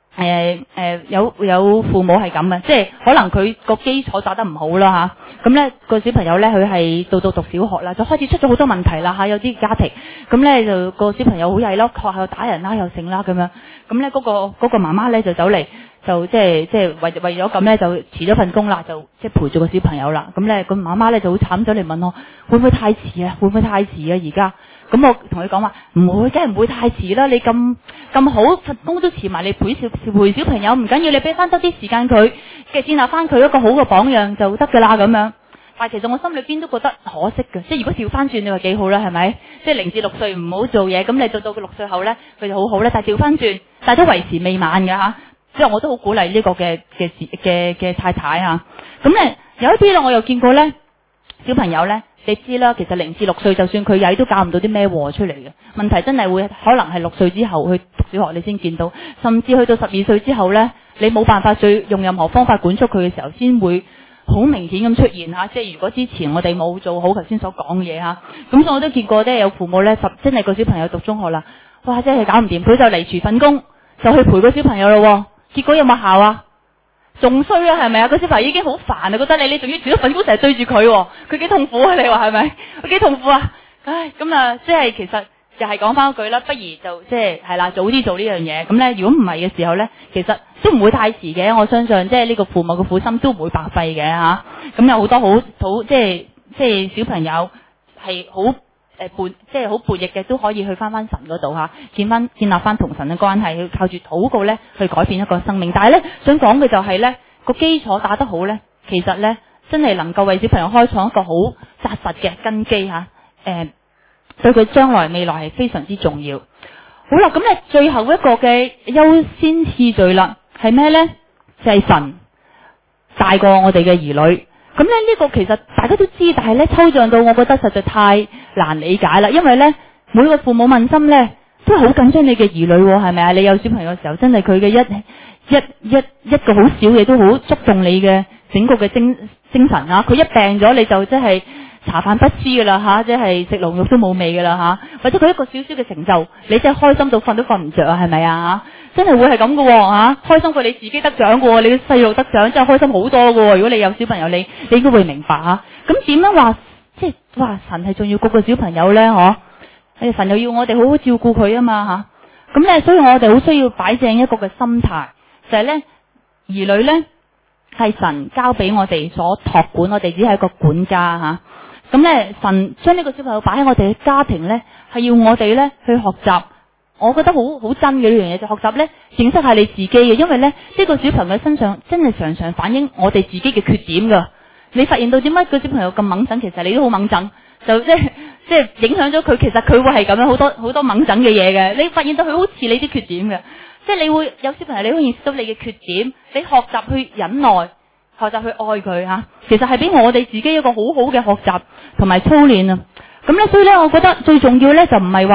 有父母係咁嘅，即係可能佢個基礎打得唔好啦嚇。咁咧個小朋友咧，佢係到讀小學啦，就開始出咗好多問題啦嚇。有啲家庭咁咧就個小朋友好曳咯，學校打人啦又成啦咁樣。咁咧嗰個媽媽咧就走嚟，就即係為咗咁咧就辭咗份工啦，就即係陪住個小朋友啦。咁咧個媽媽咧就好慘，走嚟問我會唔會太遲啊？會唔會太遲啊？而家？咁我同佢講話唔會，梗係唔會太遲啦。你咁好份工都辭埋，你陪小朋友唔緊要，你俾翻多啲時間佢，嘅建立翻佢一個好嘅榜樣就得噶啦咁樣。但係其實我心裏邊都覺得可惜嘅，即係如果調翻轉你話幾好啦，係咪？即係0至6歲唔好做嘢，咁你到佢6歲後咧，佢就好好咧。但係調翻轉，但係都為時未晚嘅嚇。即係我都好鼓勵呢個嘅太太嚇。咁咧有一啲咧，我又見過咧小朋友咧。你知啦，其實0至6歲就算佢曳都教唔到啲咩禍出嚟嘅。問題真係會可能係6歲之後去讀小學你先見到，甚至去到12歲之後呢，你冇辦法再用任何方法管束佢嘅時候，先會好明顯咁出現嚇。即係如果之前我哋冇做好頭先所講嘅嘢嚇，咁所以我都見過咧有父母呢，真係個小朋友讀中學啦，哇真係搞唔掂，佢就離除份工就去陪個小朋友咯，結果有冇效啊？仲衰啊，係咪啊？個小朋友已經好煩啊，覺得你仲要辭咗份工成日對住佢，佢幾痛苦啊？你話係咪？佢幾痛苦啊？唉，咁啊，即係其實就係講翻一句啦，不如就即係啦，早啲做呢樣嘢。咁咧，如果唔係嘅時候咧，其實都唔會太遲嘅。我相信即係呢個父母嘅苦心都唔會白費嘅吓。咁有好多好即係小朋友係好即係好叛逆嘅，都可以去翻神嗰度嚇，建立翻同神嘅關係，去靠住禱告咧去改變一個生命。但係咧想講嘅就係咧個基礎打得好咧，其實咧真係能夠為小朋友開創一個好紮實嘅根基嚇，對佢將來未來係非常之重要。好啦，咁咧最後一個嘅優先次序啦，係咩咧？就係神大過我哋嘅兒女。咁咧呢個其實大家都知，但係咧抽象到我覺得實在太難理解啦。因為咧每個父母問心咧都係好緊張你嘅兒女，係咪啊？你有小朋友嘅時候，真係佢嘅一個好少嘢都好觸動你嘅整個嘅精神啊！佢一病咗你就即係茶飯不思噶啦吓，即係食龍肉都冇味噶啦吓，或者佢一個少少嘅成就，你真係開心到瞓都瞓唔着啊，係咪啊？真係會係咁嘅吓，開心過你自己得獎嘅，你啲細路得獎真係開心好多嘅。如果你有小朋友，你應該會明白吓。咁點樣話即係話神係仲要顧個小朋友咧？嗬，神又要我哋好好照顧佢啊嘛吓。咁咧，所以我哋好需要擺正一個嘅心態，就係咧兒女咧係神交俾我哋所託管，我哋只係一個管家吓。咁咧，神將呢個小朋友擺喺我哋嘅家庭咧，係要我哋咧去學習。我覺得好真嘅呢樣嘢，就學習咧認識下你自己嘅，因為咧呢個小朋友身上真係常常反映我哋自己嘅缺點噶。你發現到點解個小朋友咁猛整，其實你都好猛整，就即係影響咗佢。其實佢會係咁樣好多猛整嘅嘢嘅。你發現到佢好似你啲缺點嘅，即係你會有小朋友，你會認識到你嘅缺點，你學習去忍耐，學習去愛佢吓。其實係俾我哋自己一個好好嘅學習同埋操練啊。咁咧，所以咧，我覺得最重要咧就唔係話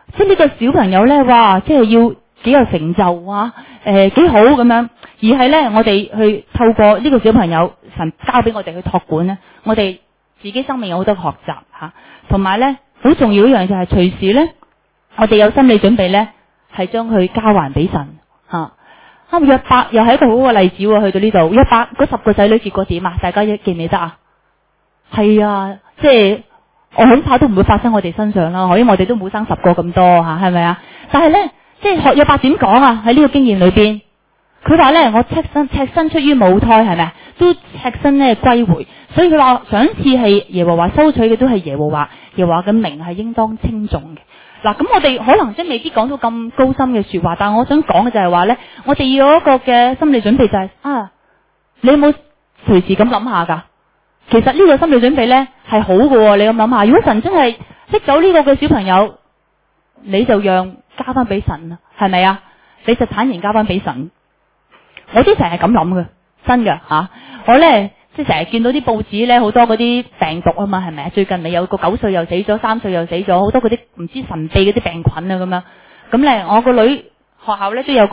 即係呢個小朋友咧，哇，即係要幾有成就啊，幾好咁樣，而係咧我哋去透過呢個小朋友，神交俾我哋去託管咧，我哋自己生命有好多學習吓，同埋咧好重要一樣就係隨時咧，我哋有心理準備咧，係將佢交還俾神吓。約伯又係一個好嘅例子喎，去到呢度，約伯嗰10個仔女結果點啊？大家記唔記得啊？係啊，即係我恐怕都唔會發生我哋身上啦，因為我哋都冇生10個咁多吓，係咪啊？但係咧，即係學約伯點講啊？喺呢個經驗裏邊，佢話咧，我赤身出於母胎，係咪啊？都赤身咧歸回，所以佢話賞賜係耶和華，收取嘅都係耶和華，耶和華嘅名係應當稱頌嘅。嗱，咁我哋可能即係未必講到咁高深嘅說話，但係我想講嘅就係話咧，我哋要有一個嘅心理準備就係你有冇隨時咁諗下噶？其實呢個心理準備咧係好嘅，你咁諗下，如果神真係識走呢個嘅小朋友，你就讓交翻俾神啦，係咪啊？你就坦然交翻俾神。我都成日咁諗嘅，真嘅吓。我咧即係成日見到啲報紙咧，好多嗰啲病毒啊嘛，係咪啊？最近你有個9歲又死咗，3歲又死咗，好多嗰啲唔知神秘嗰啲病菌啊咁樣。咁咧，我個女學校咧都有個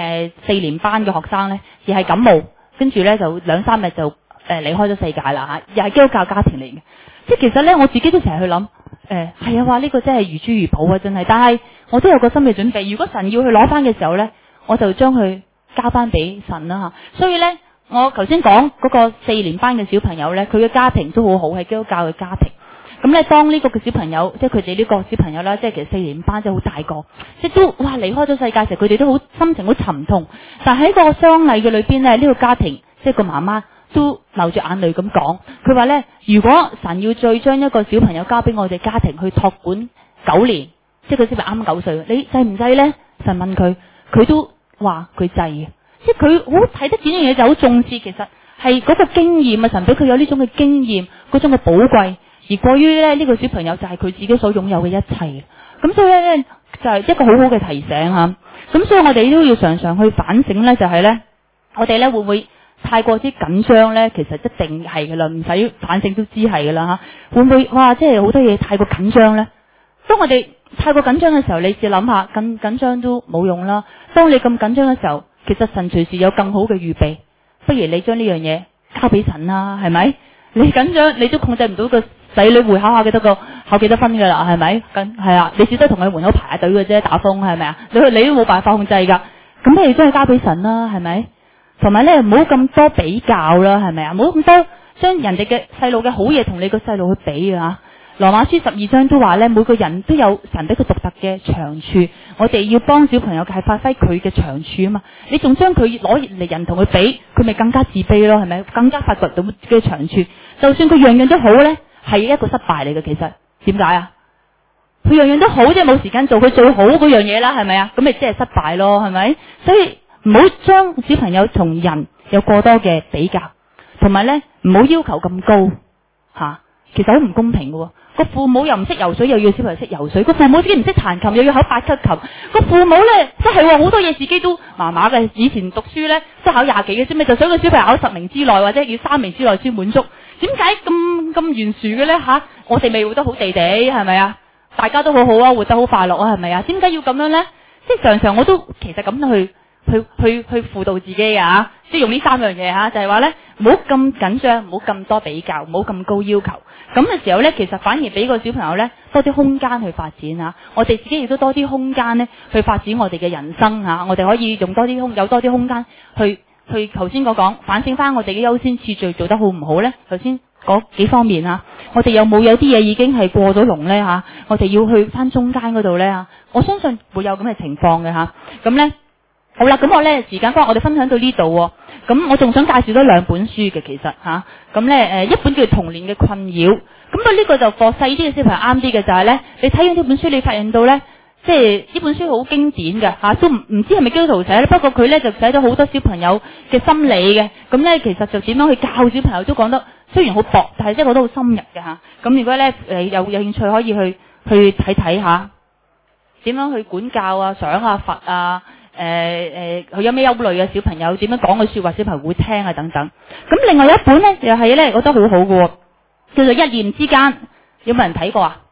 4年班嘅學生咧，而係感冒，跟住咧就2-3日就離開咗世界啦吓，又係基督教家庭嚟嘅。即係其實咧，我自己都成日去諗，係啊，話呢個真係如珠如寶啊，真係。但係我都有個心理準備，如果神要去攞翻嘅時候咧，我就將佢交翻俾神啦吓。所以咧，我頭先講嗰個4年班嘅小朋友咧，佢嘅家庭都好好，係基督教嘅家庭。咁咧，當呢個嘅小朋友，即係佢哋呢個小朋友啦，即係其實4年班，即係好大個，即係都哇離開咗世界時，佢哋都好心情好沉痛。但係喺個喪禮嘅裏邊咧，呢個家庭即係個媽媽都流住眼淚咁講，佢話咧，如果神要再將一個小朋友交俾我哋家庭去託管9年，即係佢小朋友啱9歲，你制唔制咧？神問佢，佢都話佢制嘅，即係佢好睇得見呢樣嘢，就好重視，其實係嗰個經驗啊，神俾佢有呢種嘅經驗，嗰種嘅寶貴。而過於咧呢個小朋友就係佢自己所擁有嘅一切，咁所以咧就係一個好好嘅提醒吓。咁所以我哋都要常常去反省咧，就係咧我哋咧會唔會太過之緊張咧？其實一定係噶啦，唔使反省都知係噶啦吓。會唔會哇？即係好多嘢太過緊張咧？當我哋太過緊張嘅時候，你試諗下，咁緊張都冇用啦。當你咁緊張嘅時候，其實神隨時有更好嘅預備，不如你將呢樣嘢交俾神啦，係咪？你緊張，你都控制唔到個仔女會考幾多分噶啦，係咪？咁係啊，你只得同佢門口排下隊嘅啫，打風係咪啊？你都冇辦法控制噶，咁你將佢交俾神啦，係咪？同埋咧，唔好咁多比較啦，係咪啊？唔好咁多將人哋嘅細路嘅好嘢同你個細路去比啊！羅馬書12章都話咧，每個人都有神俾佢獨特嘅長處，我哋要幫小朋友係發揮佢嘅長處啊嘛！你仲將佢攞嚟人同佢比，佢咪更加自卑咯？係咪？更加發掘到自己嘅長處，就算佢樣樣都好咧，係一個失敗嚟嘅。其實點解啊？佢樣樣都好，即係冇時間做佢最好嗰樣嘢啦，係咪啊？咁咪即係失敗咯，係咪？所以唔好將小朋友同人有過多嘅比較，同埋咧唔好要求咁高吓，其實好唔公平嘅。個父母又唔識游水，又要小朋友識游水；個父母自己唔識彈琴，又要考8級琴。個父母咧，即係好多嘢自己都麻麻嘅。以前讀書咧，都考20幾嘅啫，咪就想個小朋友考10名之內，或者要3名之內先滿足。點解咁懸殊嘅咧吓？我哋未活得好地地，係咪啊？大家都好好啊，活得好快樂啊，係咪啊？點解要咁樣咧？即係常常我都其實咁樣去輔導自己嘅吓，即係用呢3樣嘢吓，就係話咧，唔好咁緊張，唔好咁多比較，唔好咁高要求。咁嘅時候咧，其實反而俾個小朋友咧多啲空間去發展吓，我哋自己亦都多啲空間咧去發展我哋嘅人生吓，我哋可以用有多啲空間去頭先講反省翻我哋嘅優先次序做得好唔好咧？頭先嗰幾方面啊，我哋有啲嘢已經係過咗龍咧吓，我哋要去翻中間嗰度咧吓，我相信會有咁嘅情況嘅吓，咁咧。好啦，咁我咧時間關係，我哋分享到呢度。咁我仲想介紹多2本書嘅，其實吓，咁咧一本叫《童年嘅困擾》，咁呢個就課細啲嘅小朋友啱啲嘅，就係咧，你睇完呢本書，你發現到咧，即係呢本書好經典嘅吓，都唔知係咪基督徒寫咧，不過佢咧就寫咗好多小朋友嘅心理嘅，咁咧其實就點樣去教小朋友都講得雖然好薄，但係即係我都好深入嘅吓。咁如果咧有興趣可以去睇睇下，點樣去管教啊、賞啊、罰啊。佢有咩憂慮啊？小朋友點樣講嘅說話，小朋友會聽啊等等。咁另外一本咧，又係咧，我覺得好好嘅，叫做《一念之間》，有冇人睇過啊？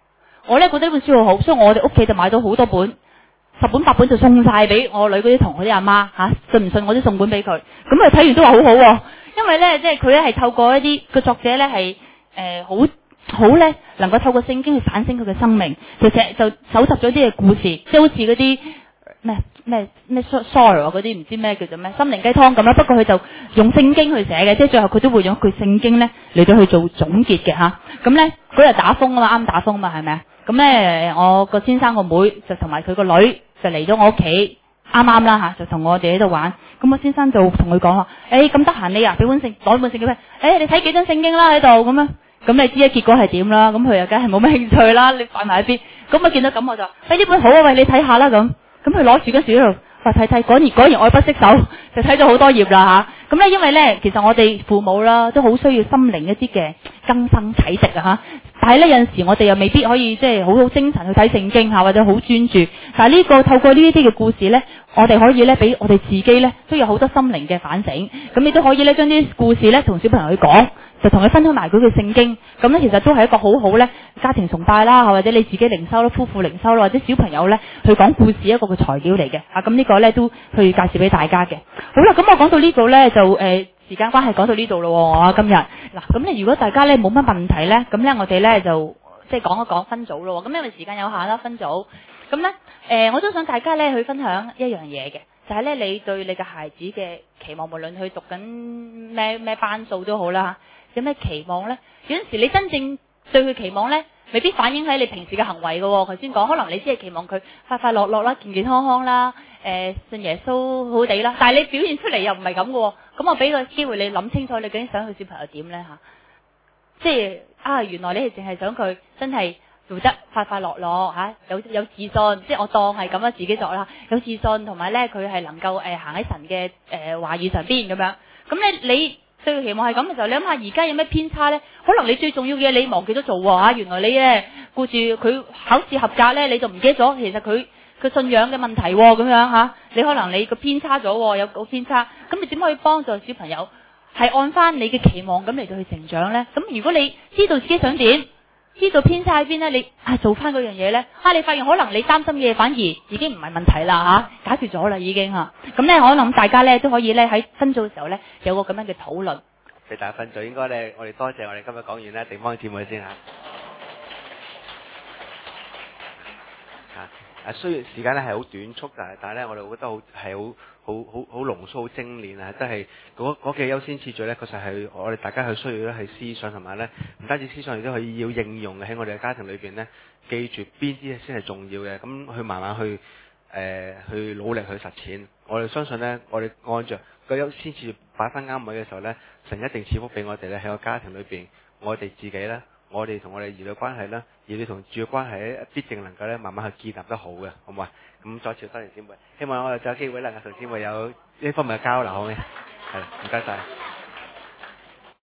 我咧覺得呢本書好好，所以我哋屋企就買咗好多本。10本8本就送晒俾我女嗰啲同學啲阿媽嚇，信唔信我都送本俾佢。咁佢睇完都話好好喎，因為咧即係佢咧係透過一啲個作者咧係好咧能夠透過聖經去反省佢嘅生命，就搜集咗啲嘅故事，即係好似嗰啲咩 sorrow 嗰啲唔知咩叫做咩心靈雞湯咁啦。不過佢就用聖經去寫嘅，即係最後佢都會用一句聖經咧嚟到去做總結嘅嚇。咁咧嗰日打風啊嘛，啱打風啊嘛，係咪啊？咁咧我個先生個妹就同埋佢個女就嚟咗我屋企，啱啱啦嚇，就同我哋喺度玩。咁我先生就同佢講話：咁得閒你啊，俾攞本聖經俾，你睇幾張聖經啦喺度咁樣。咁你知啊結果係點啦？咁佢又梗係冇乜興趣啦，你擺埋一邊。咁我見到咁我就話：呢本好啊，喂你睇下啦咁。咁佢攞住嗰時喺度睇，果然愛不釋手，就睇咗好多頁啦嚇。咁咧因為咧其實我哋父母啦都好需要心靈一啲嘅更新啟迪啊嚇。但係咧有陣時我哋又未必可以即係好精神去睇聖經嚇，或者好專注。但係呢個透過呢一啲嘅故事咧，我哋可以咧俾我哋自己咧都有好多心靈嘅反省。咁你都可以咧將啲故事咧同小朋友去講，就同佢分享埋佢嘅聖經。咁咧其實都係一個好好咧家庭崇拜啦，或者你自己靈修啦、夫婦靈修啦，或者小朋友咧去講故事一個嘅材料嚟嘅。咁呢個咧都去介紹俾大家嘅。好啦，咁我講到呢度咧就時間關係講到呢度咯喎，今日嗱，咁咧如果大家咧冇乜問題咧，咁咧我哋咧就即係講一講分組咯喎。咁因為時間有限啦，分組。咁咧我都想大家咧去分享一樣嘢嘅，就係咧你對你嘅孩子嘅期望，無論佢讀緊咩班數都好啦嚇，有咩期望咧？有陣時你真正對佢期望咧，未必反映喺你平時嘅行為嘅喎。頭先講，可能你只係期望佢快快樂樂啦、健健康康啦、信耶穌好好地啦，但係你表現出嚟又唔係咁嘅喎。咁我俾個機會你諗清楚，你究竟想佢小朋友點咧嚇？即係原來你係淨係想佢真係做得快快樂樂嚇，有自信，即係我當係咁樣自己作啦，有自信同埋咧佢係能夠行喺神嘅話語上邊咁樣。咁咧你對佢期望係咁嘅時候，你諗下而家有咩偏差咧？可能你最重要嘅嘢你忘記咗做喎嚇，原來你咧顧住佢考試合格咧，你就唔記得咗其實佢信仰嘅問題喎咁樣嚇。你可能你個偏差咗喎，有個偏差，咁你點可以幫助小朋友係按翻你嘅期望咁嚟到去成長咧？咁如果你知道自己想點，知道偏差喺邊咧，你做翻嗰樣嘢咧，你發現可能你擔心嘅嘢反而已經唔係問題啦嚇，解決咗啦已經嚇。咁咧我諗大家咧都可以咧喺分組嘅時候咧有個咁樣嘅討論。 俾大家分組應該咧，我哋多謝我哋今日講完咧地方姊妹先嚇。雖然時間咧係好短促，但係咧我哋覺得好濃縮、好精煉啊！真係嗰幾優先次序咧，確實係我哋大家去需要咧係思想，同埋咧唔單止思想，亦都可以要應用嘅喺我哋嘅家庭裏邊咧，記住邊啲先係重要嘅，咁去慢慢去努力去實踐。我哋相信咧，我哋按著個優先次序擺翻啱位嘅時候咧，神一定賜福俾我哋咧喺個家庭裏邊，我哋自己咧。我哋同我哋兒女關係啦，兒女同主嘅關係咧，必定能夠咧慢慢去建立得好嘅，好唔好啊？咁再次多謝姊妹，希望我哋有機會能夠同姊妹有呢方面嘅交流，好唔好？係，唔該晒。